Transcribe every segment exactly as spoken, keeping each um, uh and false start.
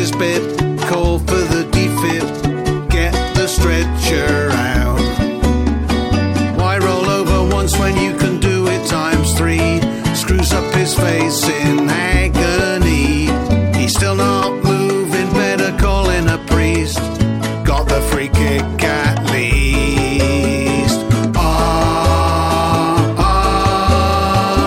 his bed, call for the defib, get the stretcher out. Why roll over once when you can do it times three? Screws up his face in agony. He's still not moving, better call in a priest. Got the free kick at least. Ah, ah,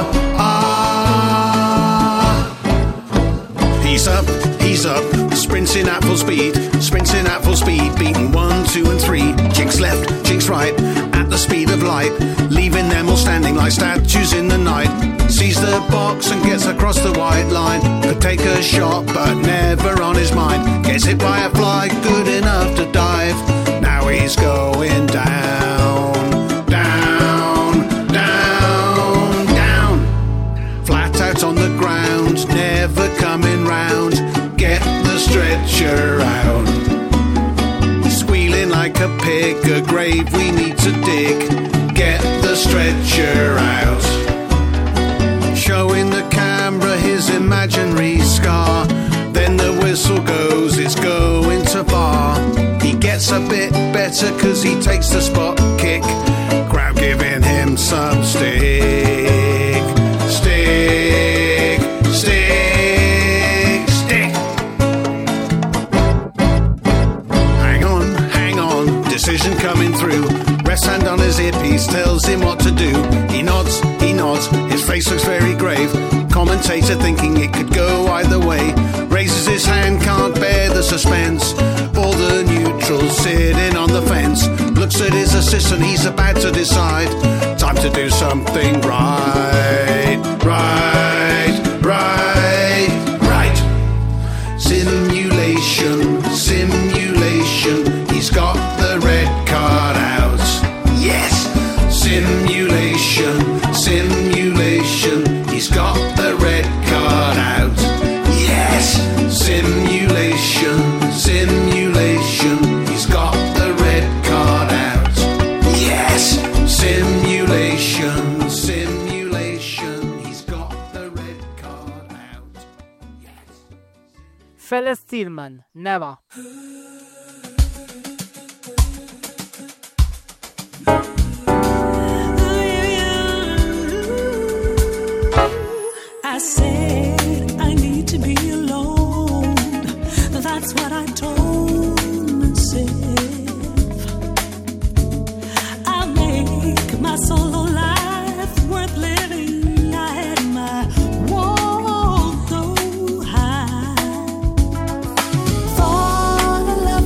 ah. He's up, he's up, sprinting at full speed, sprinting at full speed, beating one, two and three. Jinx left, jinx right, at the speed of light, leaving them all standing like statues in the night. Sees the box and gets across the white line. Could take a shot but never on his mind. Gets hit by a fly good enough to dive. Now he's going down, down, down, down. Flat out on the ground, never coming round. Get the stretcher out. Squealing like a pig, a grave we need to dig. Get the stretcher out. Showing the camera his imaginary scar. Then the whistle goes, it's going to bar. He gets a bit better cause he takes the spot kick. Crowd giving him some stick. Stick, stick, stick. Hang on, hang on, decision coming through. Rest hand on his earpiece tells him what to do. He nods, he nods, his face looks very grave. Commentator thinking it could go either way. Raises his hand, can't bear the suspense. All the neutrals sitting on the fence. Looks at his assistant, he's about to decide. Time to do something right. Right, right, right. Simulation, simulation. He's got the red card out. Yes, simulation, simulation. He's got the red card out. Yes, simulation, simulation. He's got the red card out. Yes, simulation, simulation. He's got the red card out. Yes. Felix Tillman, Never. I said I need to be alone. That's what I told myself. I'll make my solo life worth living. I had my walls so high. Fall in love.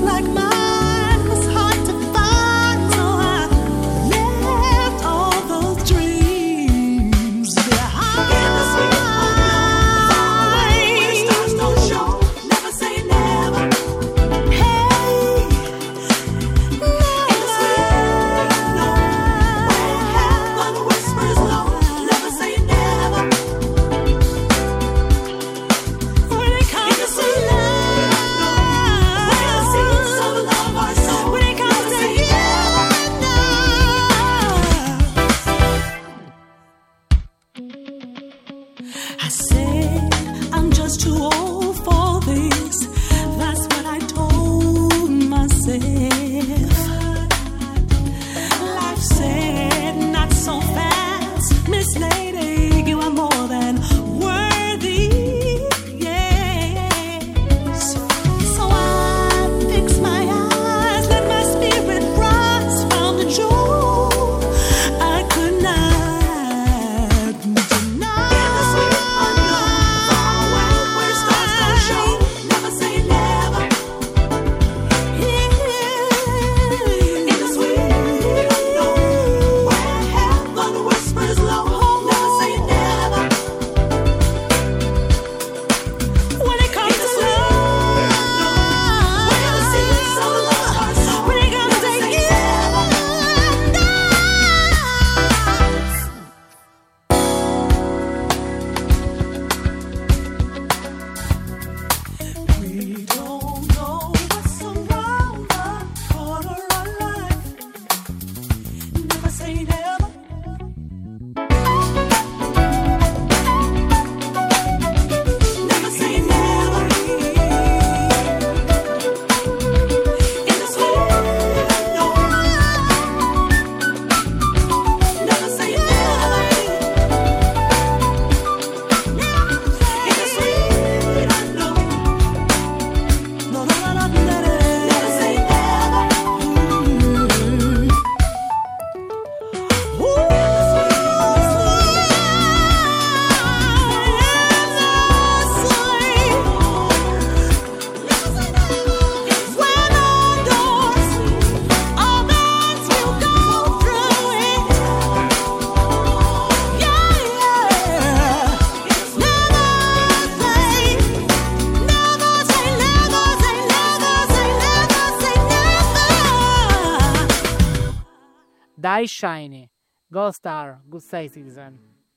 Die Shiny, Gold Star, Good Citizen.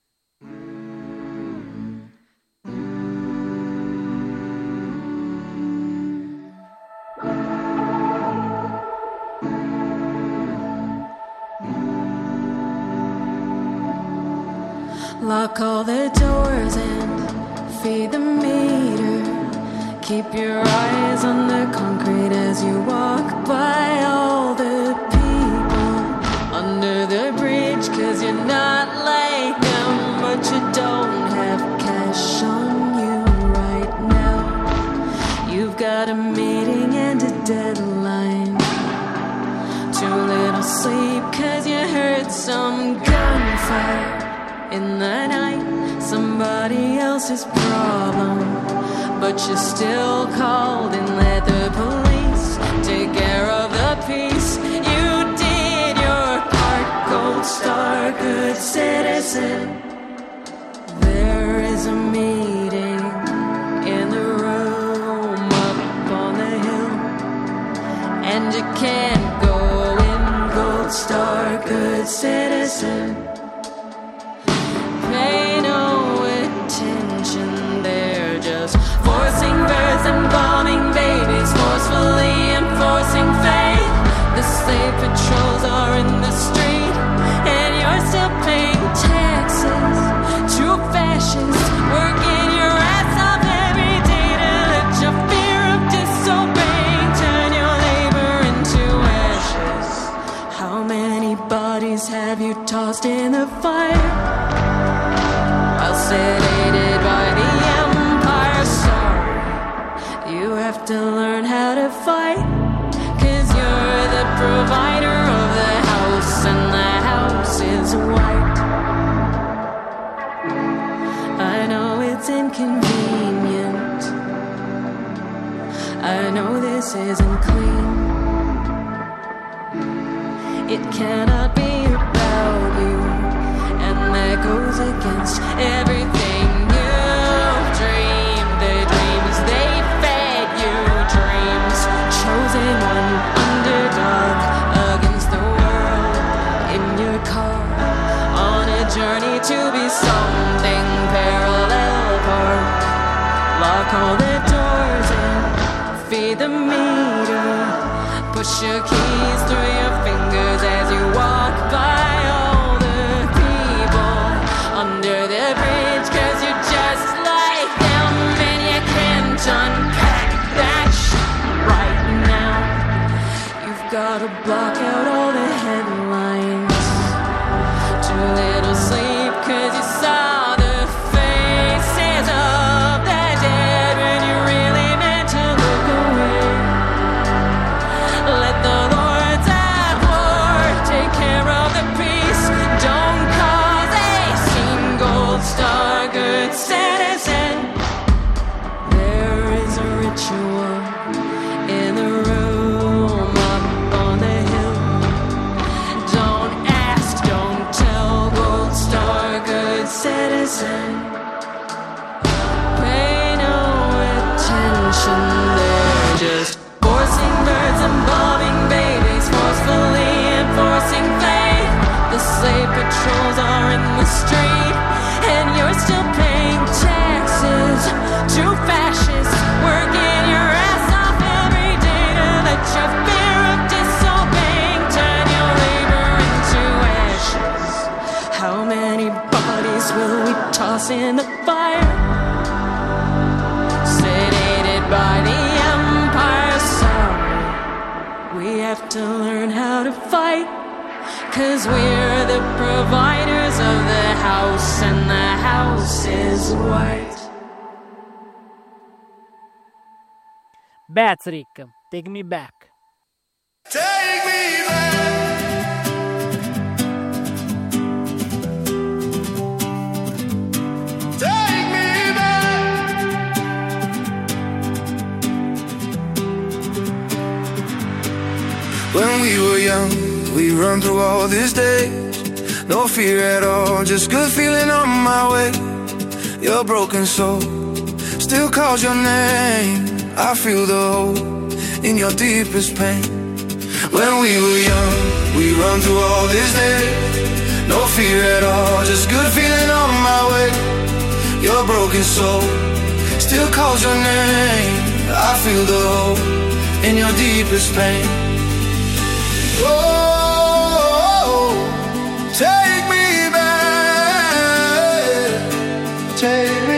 Lock all the doors and feed the meter. Keep your eyes on the concrete as you walk by all the people under the bridge. Cause you're not like them, but you don't have cash on you right now. You've got a meeting and a deadline. Too little sleep cause you heard some gunfire in the night, somebody else's problem. But you still called and let the police take care of the peace. You did your part, Gold Star, good citizen. There is a meeting in the room up on the hill, and you can't go in, Gold Star, good citizen. Pay no attention, they're just forcing births and bombing babies, forcefully enforcing faith. The slave patrols are in the street, and you're still paying taxes to fascists, working your ass off every day to let your fear of disobeying turn your labor into ashes. How many bodies have you tossed in the fire? While sedated by the empire, sorry, you have to learn how to fight. Cause you're the provider of the house, and the house is white. I know it's inconvenient, I know this isn't clean. It cannot be about you, and that goes against everything you've dreamed. The dreams they fed you, dreams. Chosen one, underdog against the world. In your car, on a journey to be something parallel park. Lock all the doors and feed the meter. Push your keys through your fingers as you walk by all the people under the bridge. Cause you're just like them, and you can't unpack that shit right now. You've gotta block out all the headlines. Too little sleep cause you saw the faces of the dead when you really meant to look away. Let the lords at war take care of the peace. Don't cause a scene, Gold Star, good citizen. There is a ritual in the room up on the hill. Don't ask, don't tell, Gold Star, good citizen. Pay no attention, they're just forcing birds and bombing babies, forcefully enforcing faith. The slave patrols are in the street, and you're still paying taxes to fascists, working your ass off every day to let your fear of disobeying turn your labor into ashes. How many bodies will we toss in the fire? Sedated by the empire, sorry, we have to learn how to fight. Cause we're the providers of the house, and the house is white. Patrick, Take Me Back. Take me back. Take me back. When we were young, we run through all these days. No fear at all, just good feeling on my way. Your broken soul still calls your name. I feel the hope in your deepest pain. When we were young, we run through all this day. No fear at all, just good feeling on my way. Your broken soul still calls your name. I feel the hope in your deepest pain. Oh, take me back, take me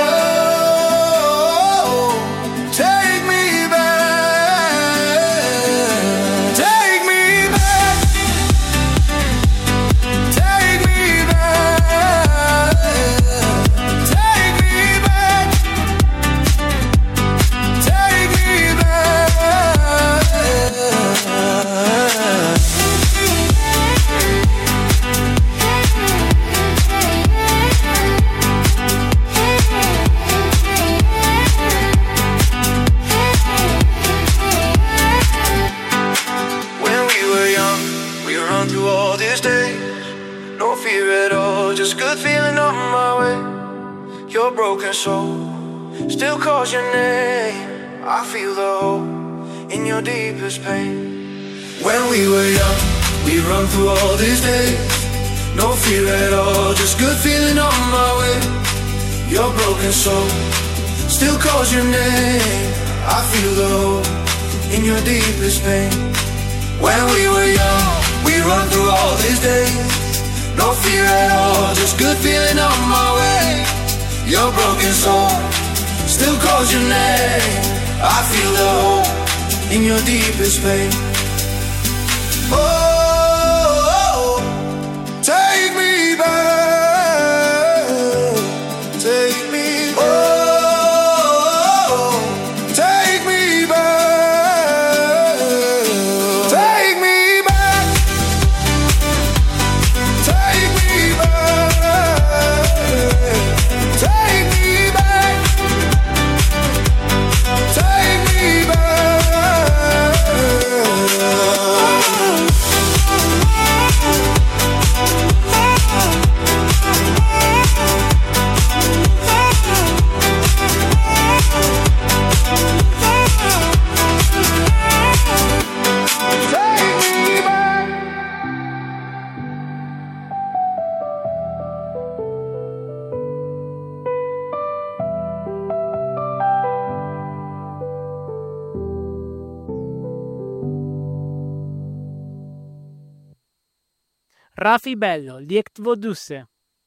broken soul still calls your name. I feel the hope in your deepest pain. When we were young, we run through all these days. No fear at all, just good feeling on my way. Your broken soul still calls your name. I feel the hope in your deepest pain. When we were young, we run through all these days. No fear at all, just good feeling on my way. Your broken soul still calls your name. I feel the hope in your deepest pain. Oh, take me back, take me back. Oh, take me back, take me back, take me back. Take me back, take me back. Raffi Bello, Liegt wo dusse.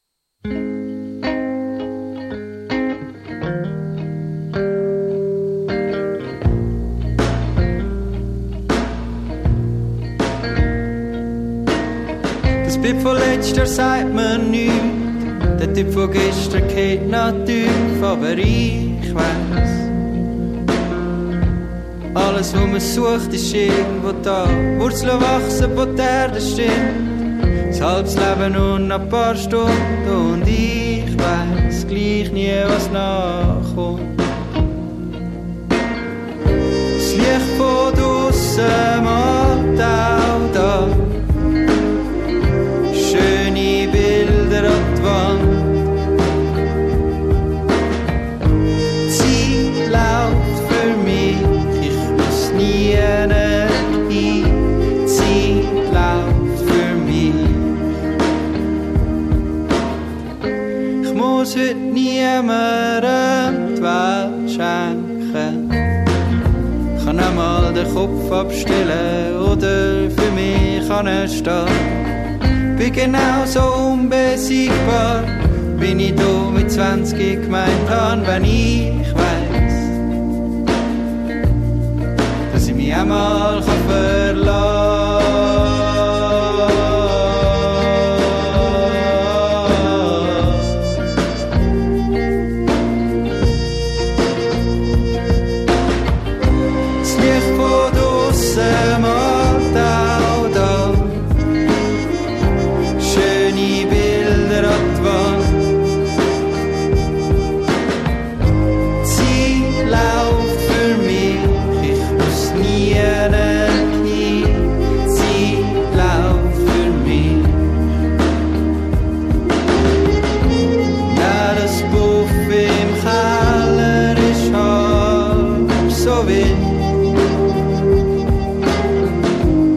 Das Bild von letzter sagt mir nichts. Der Typ von gestern geht noch tief, aber ich weiss. Alles, was man sucht, ist irgendwo da. Wurzeln wachsen, wo die Erde stimmt. Das halbes Leben und ein paar Stunden. Und ich weiss gleich nie, was nachkommt. Das Licht von draussen malt auch da. Schöne Bilder an die Wand. Sie läuft für mich, ich muss nie hin. Sie läuft für mich. Ich muss heute niemandem die Welt schenken. Ich kann einmal den Kopf abstellen oder für mich anstehen. Bin genauso unbesiegbar, wie ich da mit zwanzig gemeint habe, wenn ich weiss, dass ich mich einmal verlassen kann. Das Licht von draussen malt auch da. Schöne Bilder an die Wand. Sie läuft für mich, ich muss nie hin. Sie läuft für mich. Na, das Buff im Keller ist halb so wild.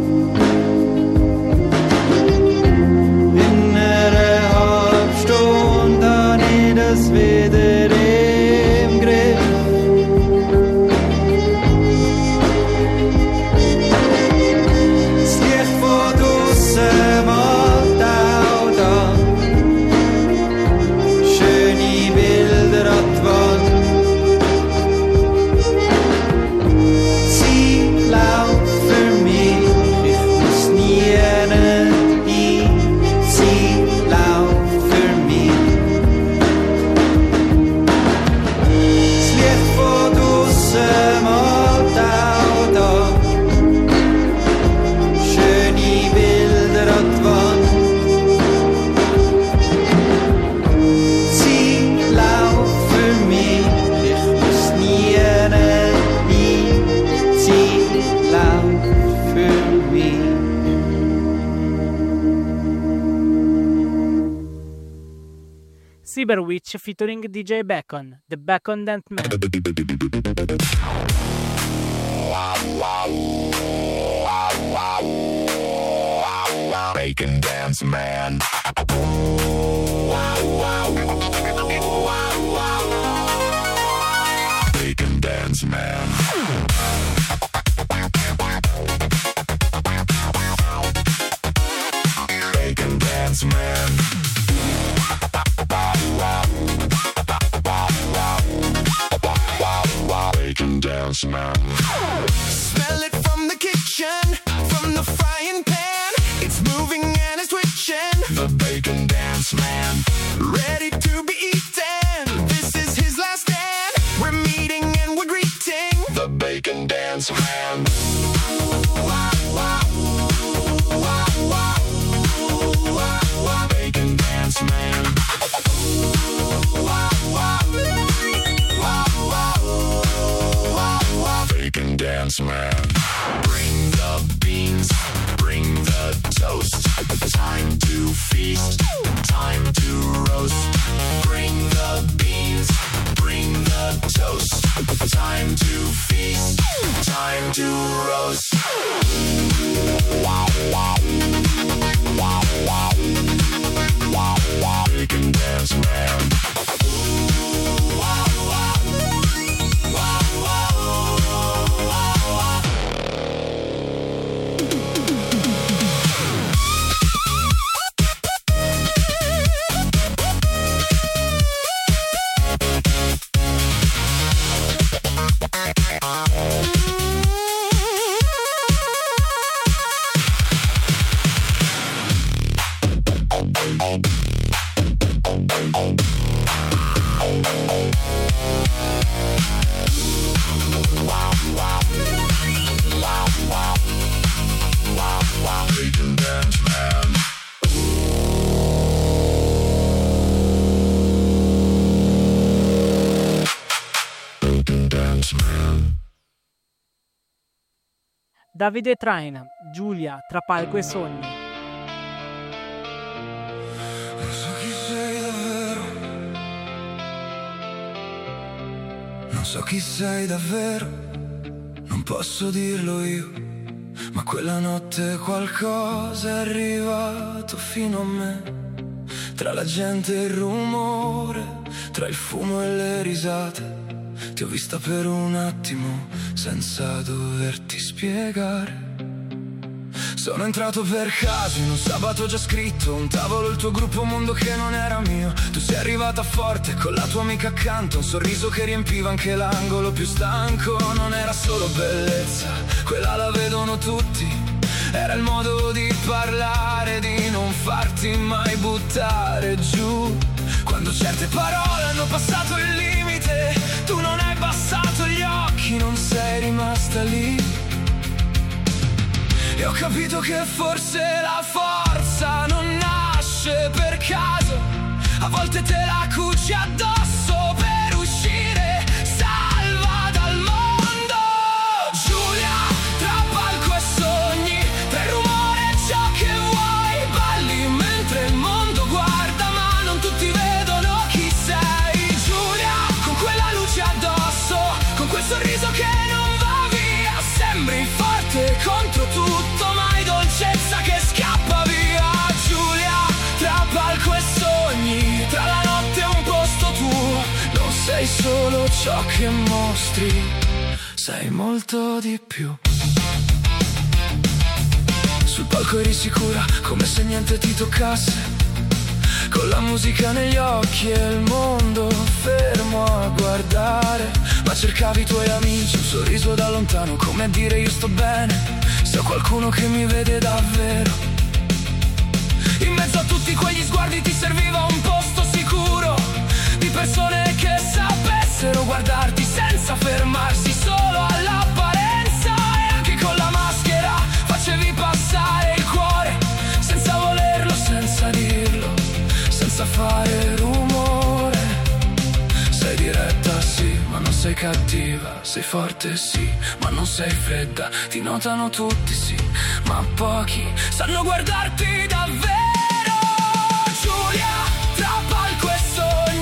Cyberwitch featuring D J Bacon, The Bacon Dance Man. Bacon Dance Man. Bacon Dance Man. Bacon Dance Man. Bacon Dance Man. Smell it from the kitchen, from the frying pan. It's moving and it's twitching. The Bacon Dance Man. Ready to be eaten. This is his last stand. We're meeting and we're greeting. The Bacon Dance Man. Bacon Dance Man. Bacon Dance Man. Bring the beans, bring the toast. Time to feast, time to roast. Bring the beans, bring the toast. Time to feast, time to roast. Bacon Dance Man. Davide Traina, Giulia, tra palco e sogni. Non so chi sei davvero. Non so chi sei davvero. Non posso dirlo io. Ma quella notte qualcosa è arrivato fino a me. Tra la gente e il rumore, tra il fumo e le risate. Ti ho vista per un attimo senza doverti spiegare. Sono entrato per caso in un sabato già scritto, un tavolo, il tuo gruppo, un mondo che non era mio. Tu sei arrivata forte con la tua amica accanto, un sorriso che riempiva anche l'angolo più stanco. Non era solo bellezza, quella la vedono tutti. Era il modo di parlare, di non farti mai buttare giù. Quando certe parole hanno passato il limite, tu non hai abbassato gli occhi, non sei rimasta lì. E ho capito che forse la forza non nasce per caso. A volte te la cuci addosso per uscire salva dal mondo. Giulia, tra palco e sogni, tra il rumore e ciò che vuoi, balli mentre il mondo guarda, ma non tutti vedono chi sei. Giulia, con quella luce addosso, con quel sorriso che non va via, sembri forte contro tutto, ma hai dolcezza che scappa via. Giulia, tra palco e sogni, tra la notte e un posto tuo, non sei solo ciò che mostri, sei molto di più. Sul palco eri sicura, come se niente ti toccasse, con la musica negli occhi e il mondo fermo a guardare. Ma cercavi i tuoi amici, un sorriso da lontano, come a dire io sto bene, se ho qualcuno che mi vede davvero. In mezzo a tutti quegli sguardi ti serviva un posto sicuro, di persone che sapessero guardarti senza fermarsi solo all'apparenza. E anche con la maschera facevi passare il cuore, senza volerlo, senza dirlo, senza fare rumore. Sei diretta sì, ma non sei cattiva. Sei forte sì, ma non sei fredda. Ti notano tutti sì, ma pochi sanno guardarti davvero. Giulia, tra palco e sogni,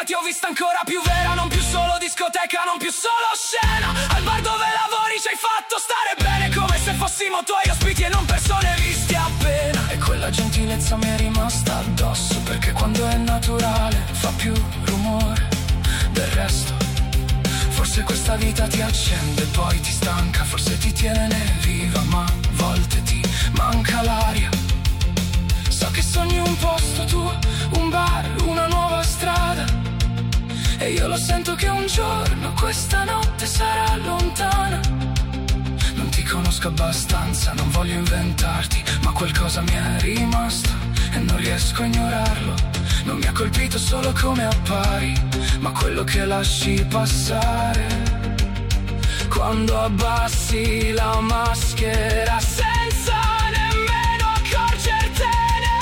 ti ho vista ancora più vera, non più solo discoteca, non più solo scena. Al bar dove lavori ci hai fatto stare bene, come se fossimo tuoi ospiti e non persone viste appena. E quella gentilezza mi è rimasta addosso, perché quando è naturale fa più rumore del resto. Forse questa vita ti accende, poi ti stanca, forse ti tiene viva, ma a volte ti manca l'aria. So che sogni un posto tuo, un bar, una nuova strada, e io lo sento che un giorno questa notte sarà lontana. Non ti conosco abbastanza, non voglio inventarti, ma qualcosa mi è rimasto e non riesco a ignorarlo. Non mi ha colpito solo come appari, ma quello che lasci passare quando abbassi la maschera senza nemmeno accorgertene.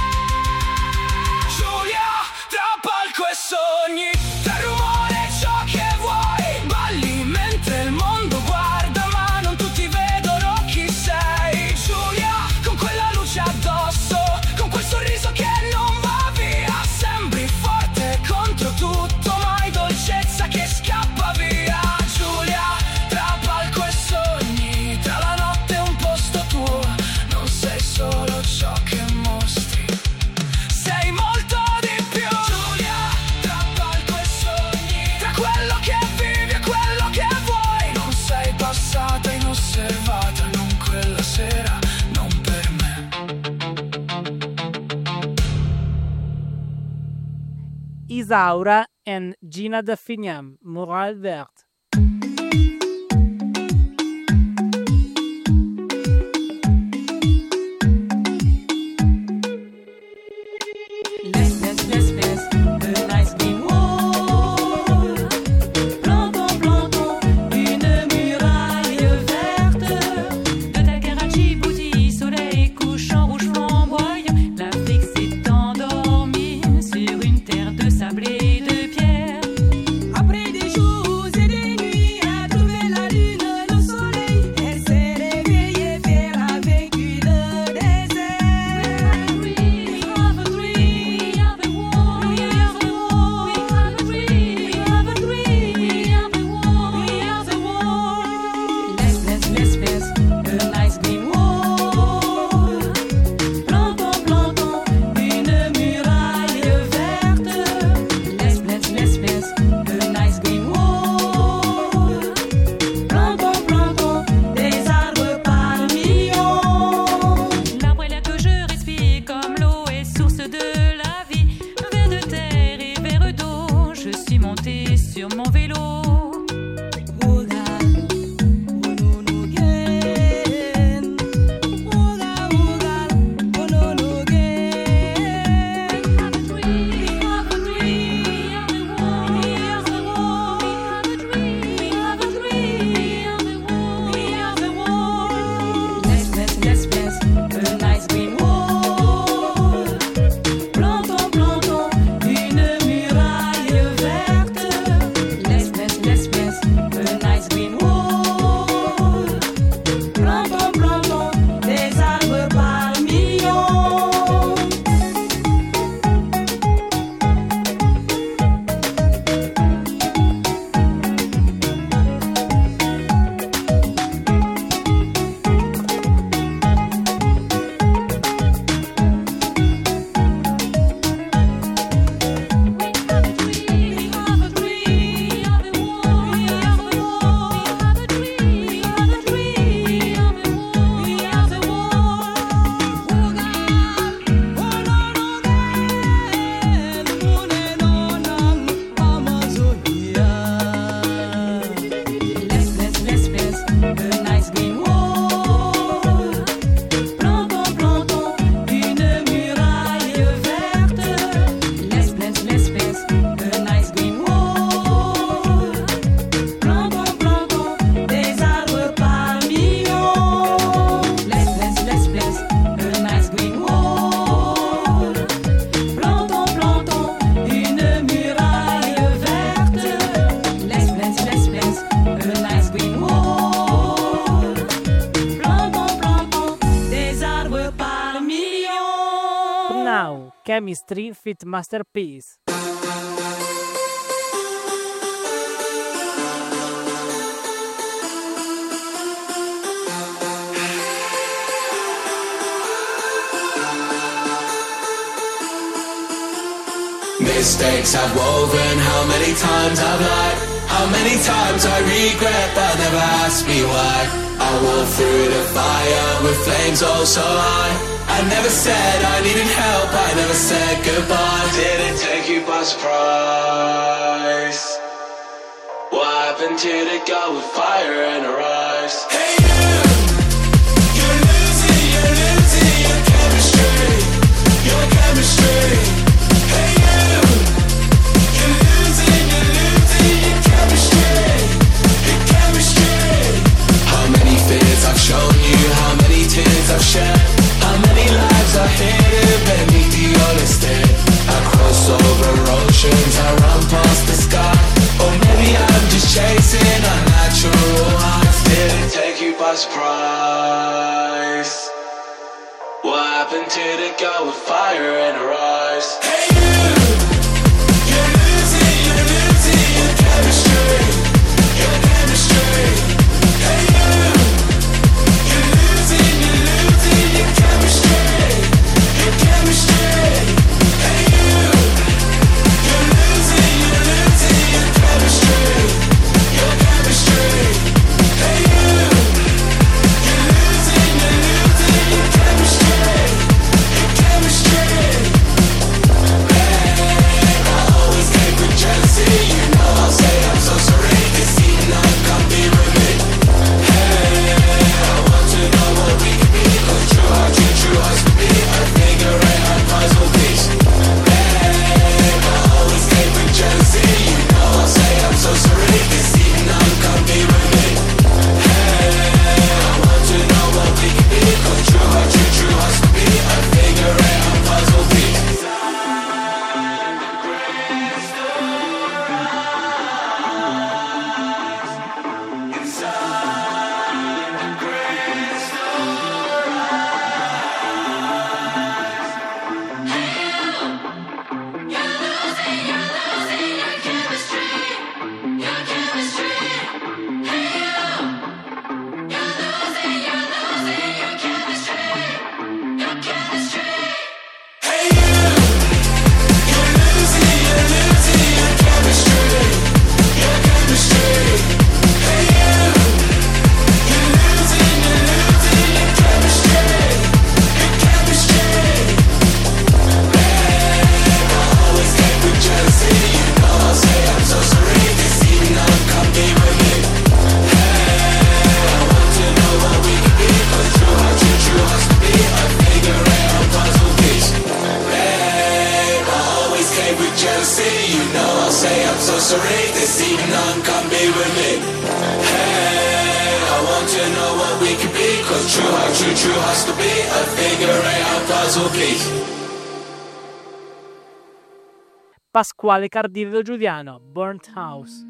Giulia, tra palco e sogni, tra rumore e ciò che vuoi, balli mentre il mondo guarda, ma non tutti vedono chi sei. Giulia, con quella luce addosso, con quel sorriso che non va via, sembri forte contro tutto, ma hai dolcezza che scappa via. Giulia, tra palco e sogni, tra la notte e un posto tuo, non sei solo ciò che mostri, sei molto di più. Giulia, tra palco e sogni, tra quello che vivi e quello che vuoi, non sei passata inosservata, non quella sera, non per me. Isaura and Gina de Fignam, Moral Verte. Laisse, laisse, laisse, laisse the nice green wall. Plantons, plantons une muraille verte. De Dakar à Djibouti, soleil couchant, rouge flamboyant. L'Afrique s'est endormie sur une terre de sable et de pierre. Après des jours et des nuits à trouver la lune, le soleil, elle s'est réveillée, faire avec une désert. We have a dream, we have a war, we have a war, we have a dream, we have a dream, we have a war, we have a war. Laisse, laisse, laisse, laisse a nice green wall. Plantons, plantons une muraille verte. Laisse, laisse, laisse, laisse a nice green wall. Plantons, plantons des arbres par millions. L'arbre est là que je respire, comme l'eau est source de la vie. Vers de terre et vers d'eau, je suis montée sur mon vélo. Laisse, laisse, laisse, laisse a nice green wall. Plantons, plantons une muraille verte. Laisse, laisse, laisse, laisse a nice green wall. Plantons, plantons des arbres par millions. Laisse, laisse, laisse, laisse a nice green wall. Plantons, plantons une muraille verte. Laisse, laisse, laisse, laisse a nice green wall. Plantons, plantons des arbres par millions. Laisse, laisse, laisse, laisse a nice green wall. Plantons, plantons une muraille verte. Laisse, laisse, laisse, laisse a nice green wall. Plantons, plantons des arbres par millions. Now, Chemistry fit Masterpiece. mistakes I've woven, how many times I've lied, how many times I regret but never ask me why. I walked through the fire with flames oh so high. I never said I needed help, I never said goodbye. Did it take you by surprise? What happened to the girl with fire in her eyes? Hey you! You're losing, you're losing your chemistry, your chemistry. Hey you! You're losing, you're losing your chemistry, your chemistry. How many fears I've shown you, how many tears I've shed, how many lives I hid beneath the honesty. I cross over oceans, I run past the sky. Or maybe I'm just chasing unnatural highs. Did it take you by surprise? What happened to the girl with fire in her eyes? Hey you! You're losing, you're losing your chemistry, your chemistry. Hey you! You're losing, you're losing your chemistry, your chemistry. Hey you! You're losing, you're losing your chemistry, your chemistry. Hey you! You're losing, you're losing your chemistry, your chemistry. Hey, I always came with jealousy. You know I'll say I'm so sorry. This evening I can't be with me. Hey, I want to know what we can be. Cause true heart, true, true hearts could be a figure eight and puzzle piece. Hey, I always came with jealousy. You know I'll say I'm so sorry. This evening I can't be with me. Hey, I want to know what we can be. Cause true heart, true, true hearts could be a figure eight and puzzle piece. Hey you! You're losing, you're losing your chemistry, your chemistry. Hey you! You're losing, you're losing your chemistry, your chemistry. Hey, I always came with jealousy. You know I'll say I'm so sorry. This evening I can't be with me. Hey, I want to know what we can be. Cause true heart, true, true hearts could be a figure eight or puzzle piece. Hey, I always came with jealousy. You know I'll say I'm so sorry. This evening none can't be with me. Hey, I want to know what we can be. Cause true heart, true, true hearts could be a figure eight or puzzle piece. Pasquale Cardillo Giuliano, Burnt House.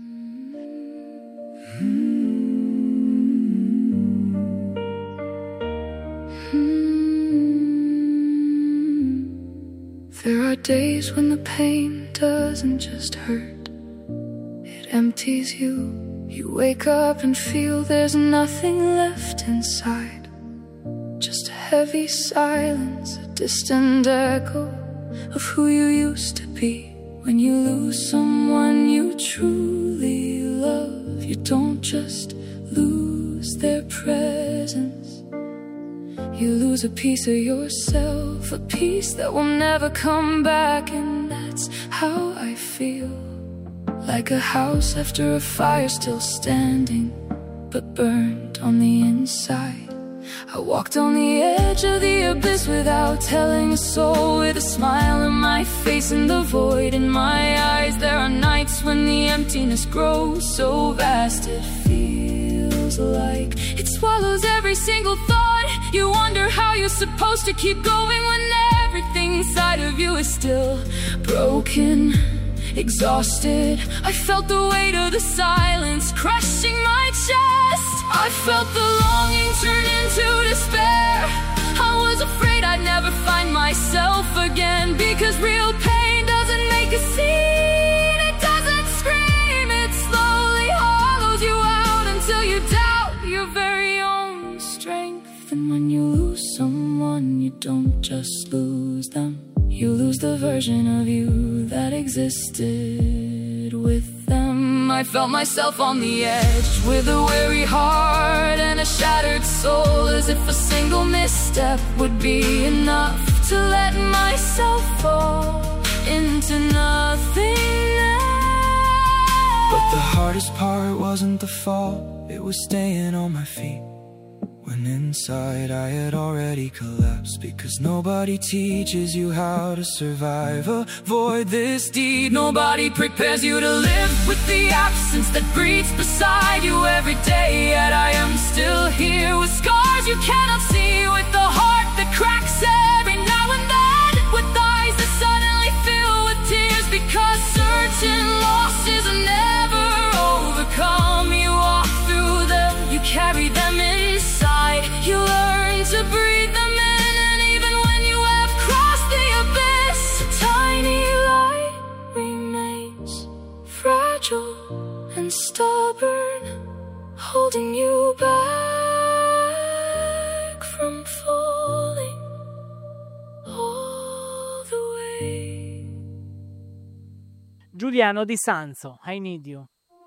There are days when the pain doesn't just hurt, it empties you. You wake up and feel there's nothing left inside, just a heavy silence, a distant echo of who you used to be. When you lose someone you truly love, you don't just lose their presence, you lose a piece of yourself, a piece that will never come back. And that's how I feel, like a house after a fire, still standing but burned on the inside. I walked on the edge of the abyss without telling a soul, with a smile on my face and the void in my eyes. There are nights when the emptiness grows so vast it feels like it swallows every single thought. You wonder how you're supposed to keep going when everything inside of you is still broken, exhausted. I felt the weight of the silence crushing my chest. I felt the longing turn into despair. I was afraid I'd never find myself again, because real pain doesn't make a scene, it doesn't scream, it slowly hollows you out until you doubt your very own strength. And when you lose someone, you don't just lose them, you lose the version of you that that existed with them. I felt myself on the edge with a weary heart and a shattered soul, as if a single misstep would be enough to let myself fall into nothingness. But the hardest part wasn't the fall, it was staying on my feet. When inside I had already collapsed, because nobody teaches you how to survive, avoid this deed. Nobody prepares you to live with the absence that breathes beside you every day. Yet I am still here with scars you cannot see, with the heart that cracks every now and then, with eyes that suddenly fill with tears, because certain losses are never overcome. You walk through them, you carry them inside, you learn to breathe them in, and even when you have crossed the abyss, a tiny light remains fragile and stubborn, holding you back from falling all the way. Giuliano Di Sanzo, I Need You.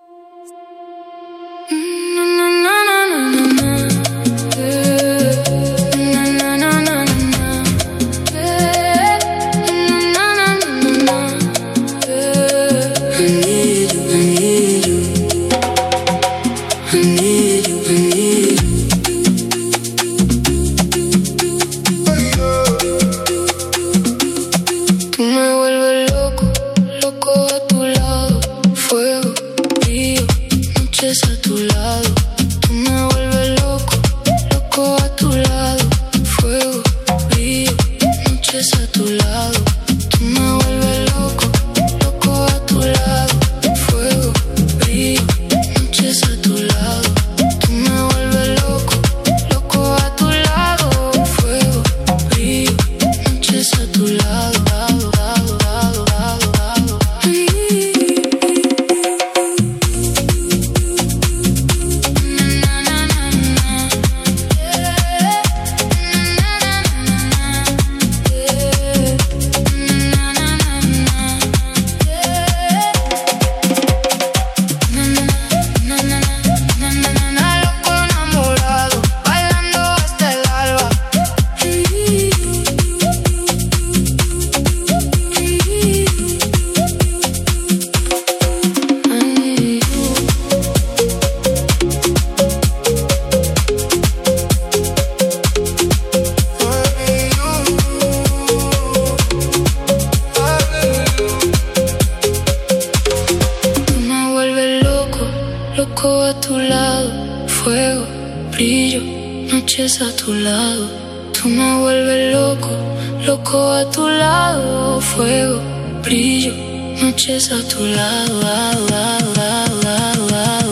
A tu lado, tú me vuelves loco, loco a tu lado, fuego, brillo, noches a tu lado, lado, lado, lado, lado, lado.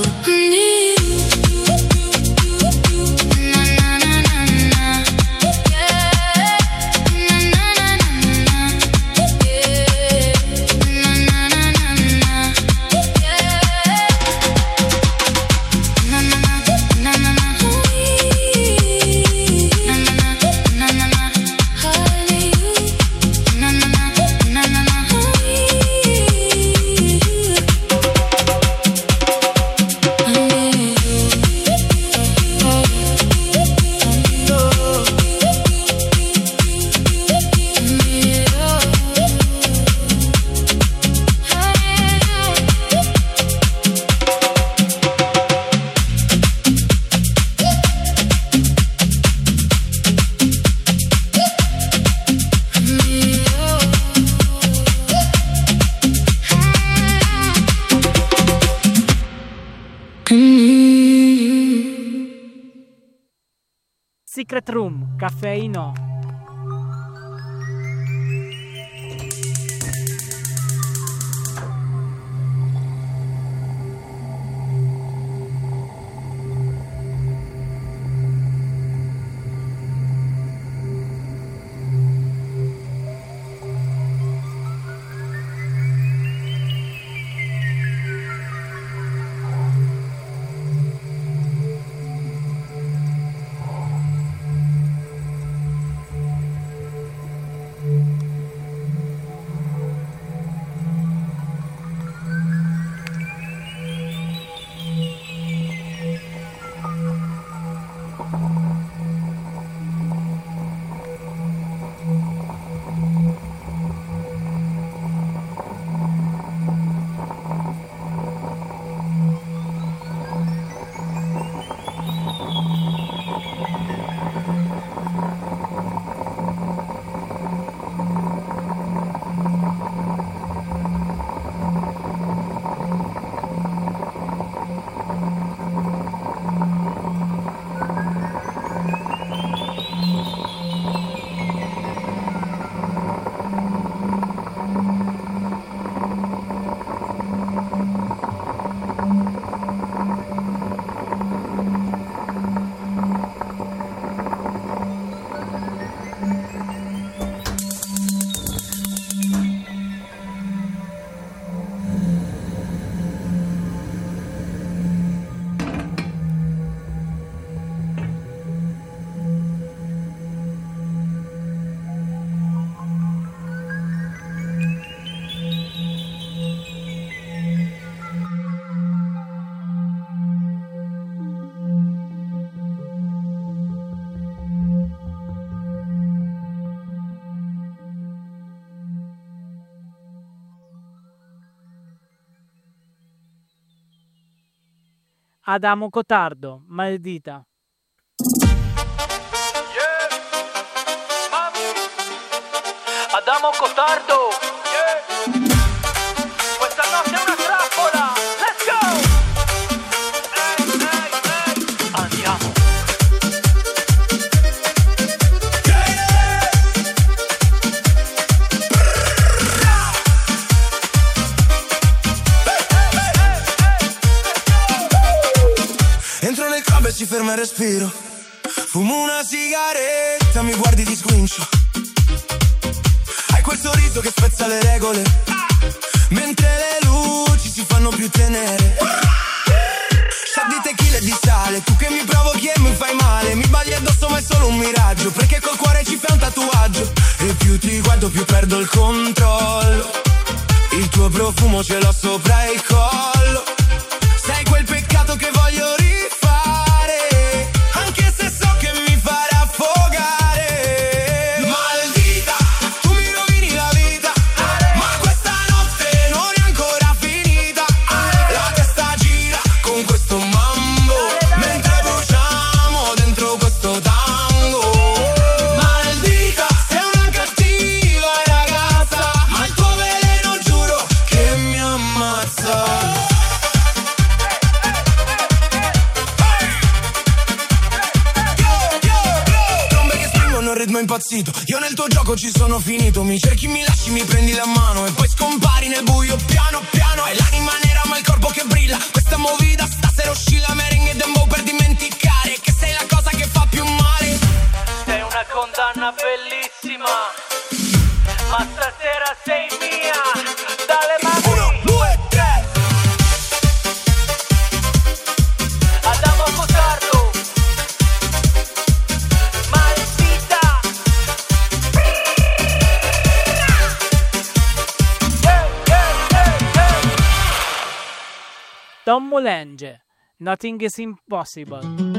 Secret Room, Caffeino. Adamo Cotardo, Maldita. Yeah. Mami. Adamo Cotardo. Yeah. Questa notte è una trappola. Let's go. Ehi, ehi, ehi. Andiamo. Entro nel club e si ferma il respiro. Fumo una sigaretta, mi guardi di squincio. Hai quel sorriso che spezza le regole, mentre le luci si fanno più tenere. Sa di tequila e di sale, tu che mi provochi e mi fai male. Mi bagli addosso ma è solo un miraggio, perché col cuore ci fai un tatuaggio. E più ti guardo più perdo il controllo. Il tuo profumo ce l'ho sopra il collo. Sei quel peccato che voglio rifare, anche se so che mi farà affogare. Maldita, tu mi rovini la vita, ma questa notte non è ancora finita. La testa gira con questo mambo, mentre bruciamo dentro questo tango. Maldita, sei una cattiva ragazza, ma il tuo veleno giuro che mi ammazza. Ritmo impazzito, io nel tuo gioco ci sono finito. Mi cerchi, mi lasci, mi prendi la mano e poi scompari nel buio piano piano. Hai l'anima nera ma il corpo che brilla. Questa movida stasera oscilla merengue e dembow per dimenticare che sei la cosa che fa più male. Sei una condanna bellissima, ma stasera sei mia. Dalle mani. Uno, due, tre. Adamo Cotardo. Tom Mulange, Nothing is Impossible.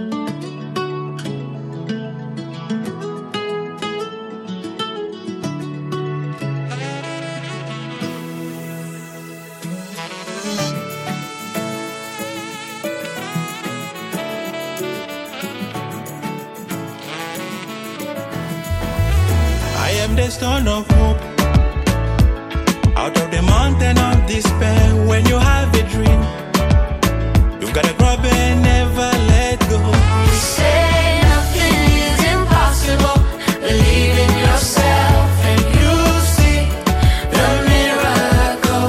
I am the stone of hope, out of the mountain of despair. When you have a dream, you've gotta grab it and never let go. Say nothing is impossible. Believe in yourself and you see the miracle.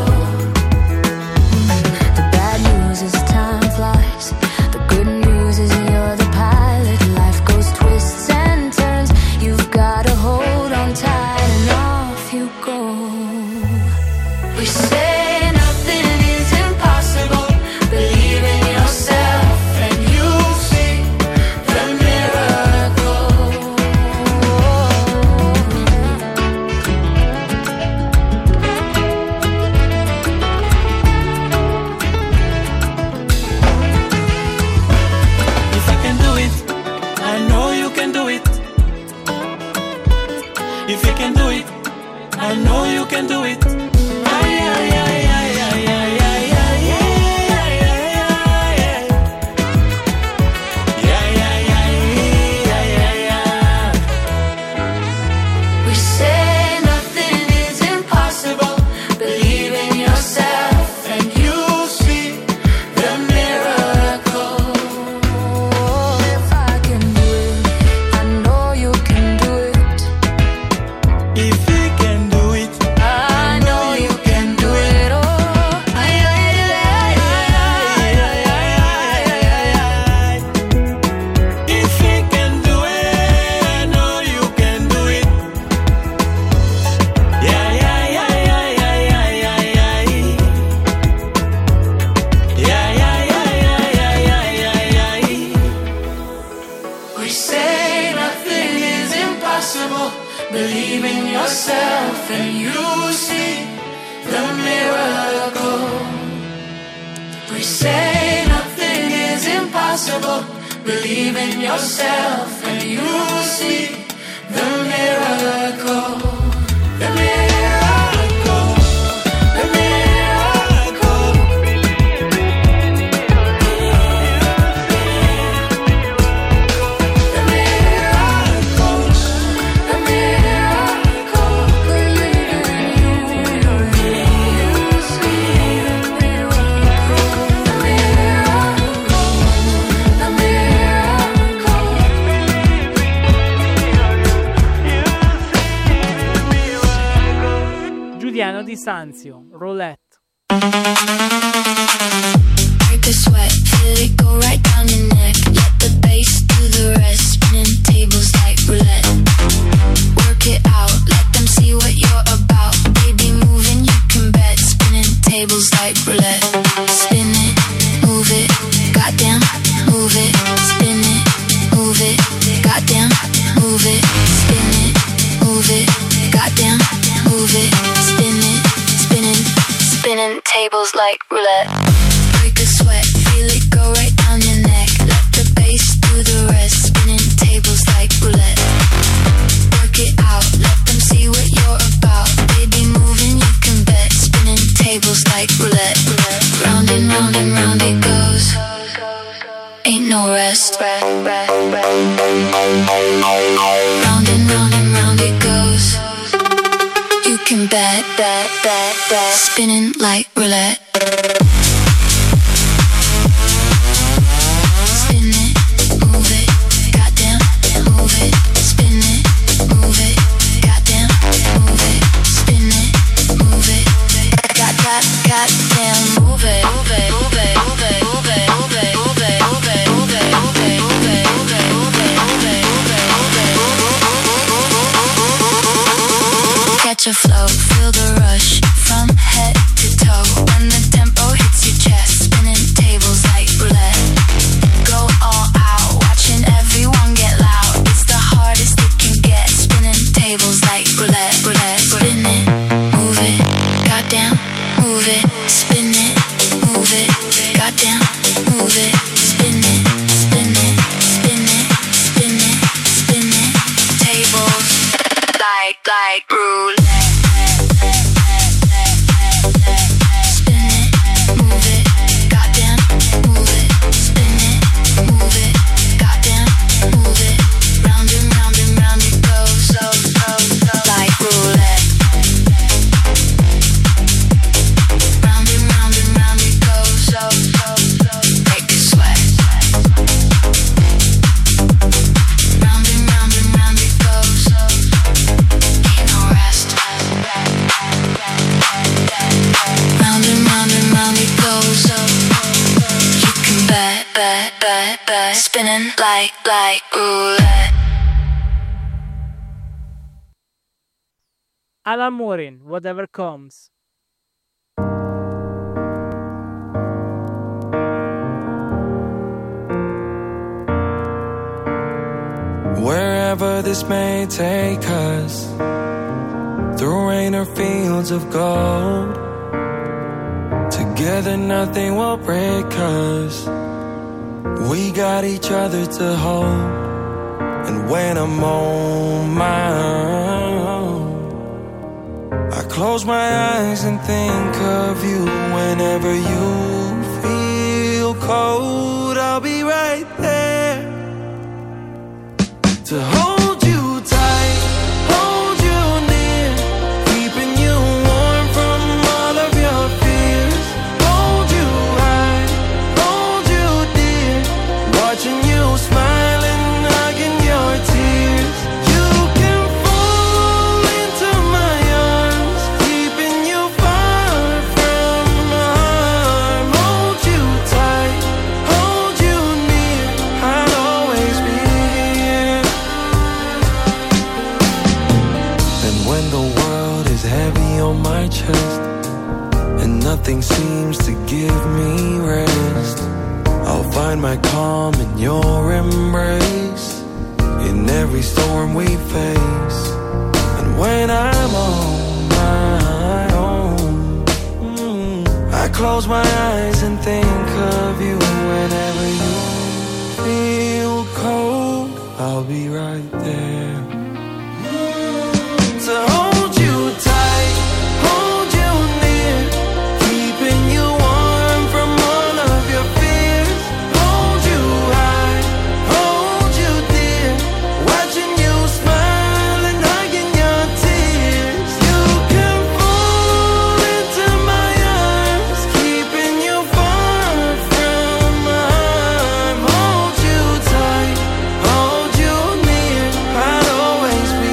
The bad news is time flies. The good news is you're the pilot. Life goes twists and turns. You've gotta hold on tight and off you go. We say nothing is impossible. We say nothing is impossible. Believe in yourself and you see the miracle. We say nothing is impossible. Believe in yourself and you see the miracle. The miracle. The miracle. The miracle. The miracle. Believe in you. You see the miracle. The miracle. The miracle. Giuliano Di Sanzio, Roulette. Break a sweat, feel it go right down your neck. Let the bass do the rest, spinning tables like roulette. Work it out, let them see what you're about. Baby moving, you can bet, spinning tables like roulette. Spin it, move it, goddamn, move it. Spin it, move it, goddamn, move it. Spin it, move it, goddamn, move it. Spin it, spinning, spinning tables like roulette. Break a sweat, feel it go right down your neck. Let the bass do the rest, spinning tables like roulette. Work it out, let them see what you're about. Baby moving, you can bet, spinning tables like roulette. Round and round and round it goes, ain't no rest. Round and round and round it goes, you can bet, bet, bet, bet, spinning like roulette. Spin it, move it, goddamn, move it. Spin it, move it, goddamn, move it. Spin it, move it, got, got, goddamn, move it, move it, move it, move it, move it, move it, move it, move it, move it, move it, move it, move it, move it, move it. Catch a flow, feel the rush from head to toe. When the tempo hits your chest, spinning tables like roulette. Go all out, watching everyone get loud. It's the hardest it can get, spinning tables like roulette, roulette. Spin it, move it, goddamn, move it. Spin it, move it, goddamn, move it. Spin it, spin it, spin it, spin it, spin it. Tables like, like roulette. Spinning like, like roulette. Alan Morin, Whatever Comes. Wherever this may take us, through rain or fields of gold, together nothing will break us. We got each other to hold. And when I'm on my own, I close my eyes and think of you. Whenever you feel cold, I'll be right there to hold you tight, hold you near, keeping you warm from all of your fears. Hold you high, hold you dear, watching you smile and hugging your tears. You can fall into my arms, keeping you far from harm. Hold you tight, hold you near, I'll always be here. close my eyes and think of you. Whenever you feel cold, I'll be right there to hold you tight, hold you near, keeping you warm from all of your fears. Hold you high, hold you dear, watching you smile and hugging your tears. You can fall into my arms, keeping you far from harm. Hold you tight, hold you near, I'll always be.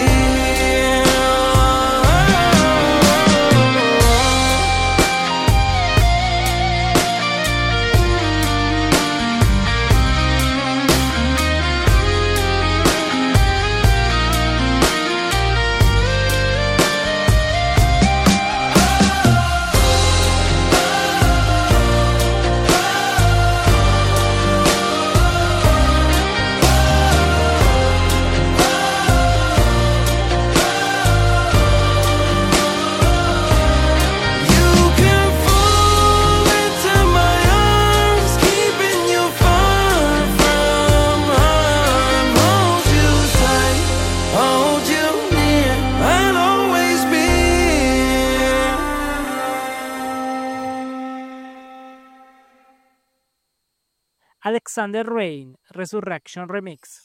Alexander Rain, Resurrection Remix.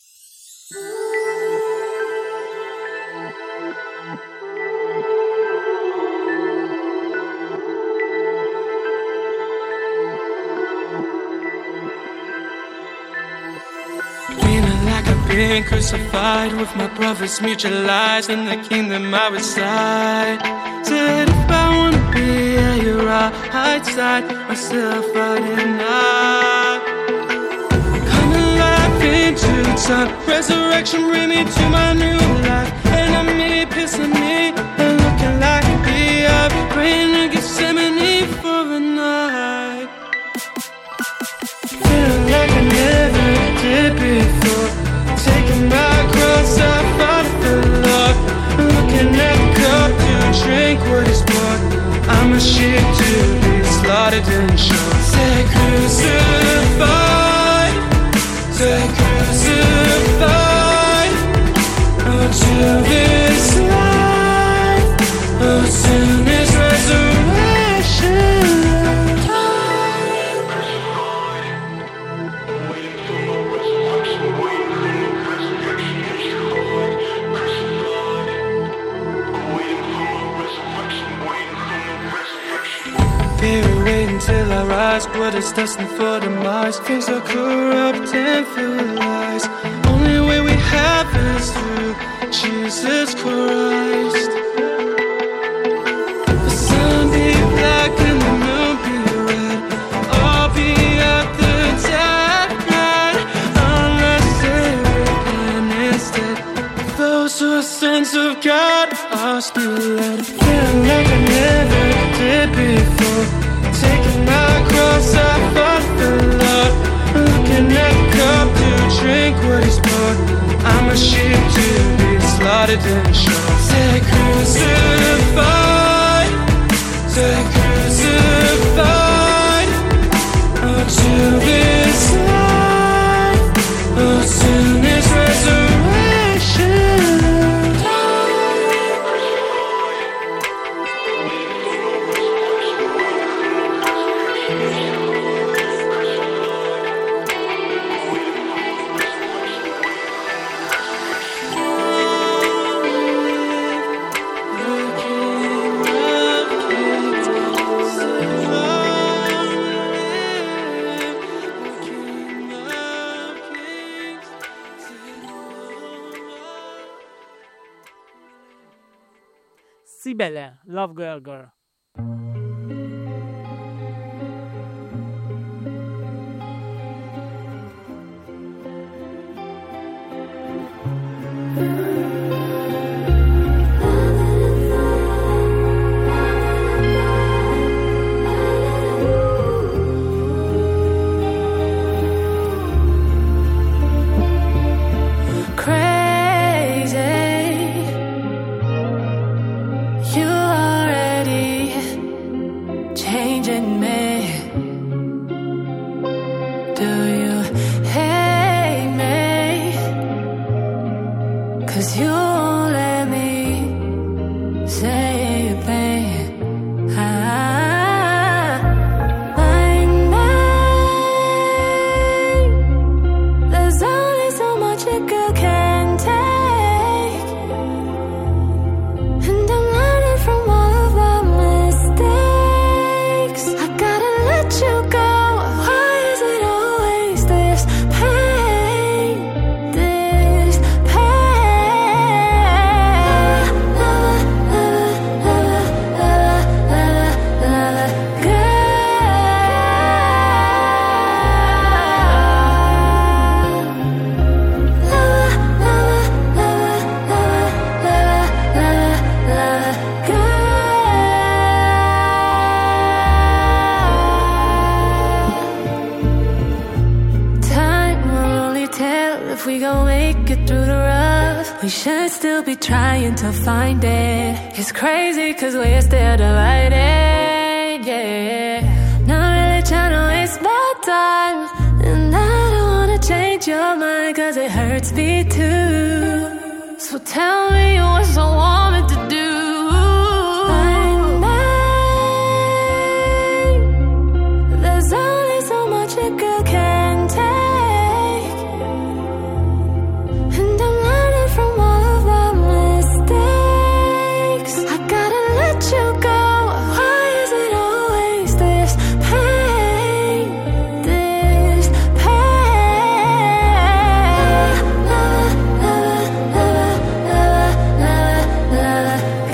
Feeling like I've been crucified, with my brothers mutualized in the kingdom I reside. Said if I wanna be at your right side, myself fighting night. Come alive into time, resurrection bring me to my new life. Enemy pissing me and looking like me. I've been praying in Gethsemane for a night. Feeling like I never did before, taking my cross, I fought the Lord. Looking at the cup to drink what is poured, I'm a sheep to be slaughtered and shot. Say crucified, say crucified, oh, to this life, oh, soon is resurrection. Baby, wait until I rise, but it's destined for demise. Things are corrupt and filled with lies. Only way we have is through Jesus Christ. The sun be black and the moon be red, I'll be at the dead night, unless they repent instead. Those who are sons of God are still led. Feeling like I never did before, taking my cross, I fought the Lord. Looking at the cup to drink what is poured, I'm a sheep to be slaughtered and shot. Say crucified, say crucified, oh, to this life, oh, soon is resurrection. Cybele, Love Girl Girl. Changing me. 'cause you won't let me say a thing. I, bang, bang. There's only so much a girl can take, and I'm learning from all of our mistakes. I gotta let you go. Why is it always this pain? This pain. La, la, la, la, la, la, la, la, Time will only tell if we gon' make it through the rough. We should still be trying to find it. It's crazy 'cause we're still divided, yeah. Not really trying to waste my time, and I don't wanna change your mind 'cause it hurts me too. So tell me what's I want me to do. Bang, bang. There's only so much a girl can take, and I'm learning from all of our mistakes. I gotta let you go. Why is it always this pain? This pain. La, la, la, la, la, la, la, la,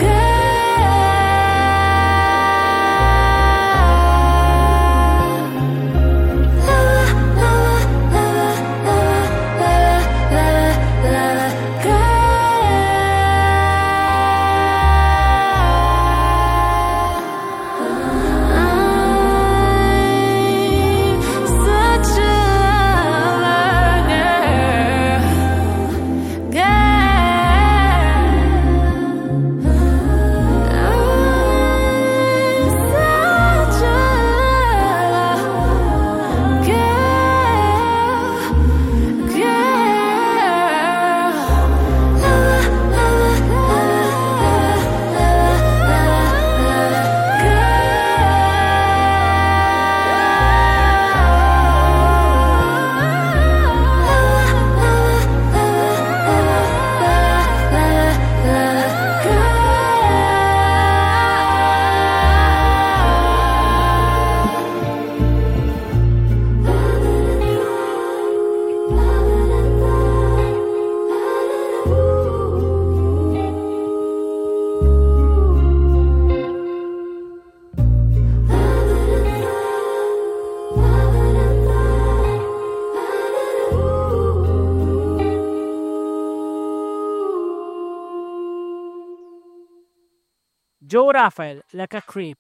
Joe Raphael, Like a Creep.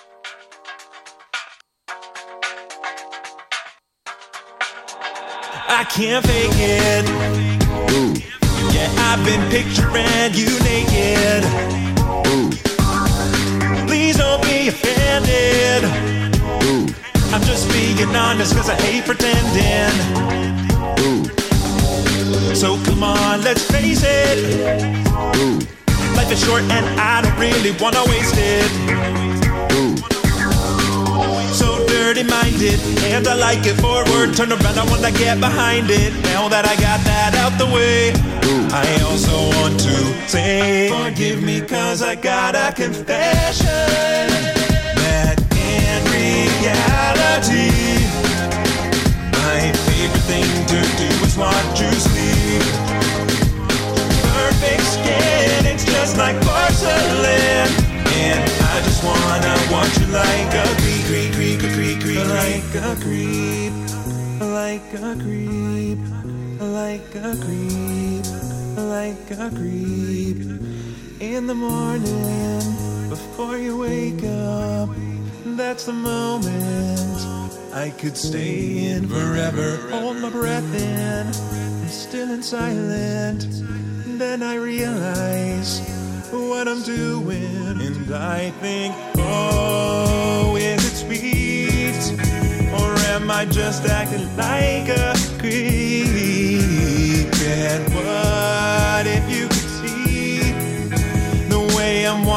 I can't fake it. Ooh. Yeah, I've been picturing you naked. Ooh. Please don't be offended. Ooh. I'm just being honest 'cause I hate pretending. Ooh. So come on, let's face it. Ooh. Life is short and I don't really wanna waste it. Ooh. So dirty-minded, and I like it forward. Turn around, I wanna get behind it. Now that I got that out the way, ooh. I also want to say, forgive me 'cause I got a confession that in reality, my favorite thing to do is watch you sleep. Perfect skin, it's just like porcelain, and I just wanna watch you like a creep, creep, creep, creep, creep, like a creep, like a creep, like a creep, like a creep. In the morning, before you wake up, that's the moment I could stay in forever. Hold my breath in, I'm still and silent. Then I realize what I'm doing, and I think, oh, is it sweet, or am I just acting like a creep? And what if you could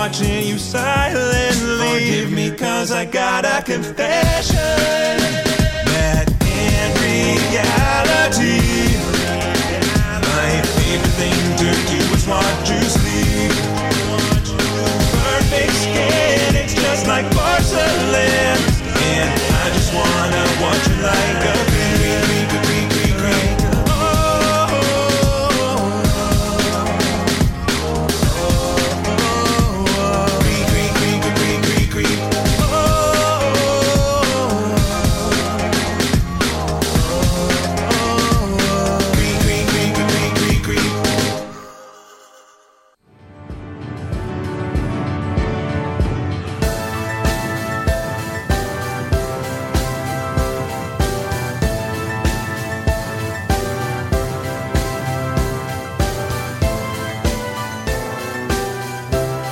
watching you silently. Forgive me cause I got a confession that in reality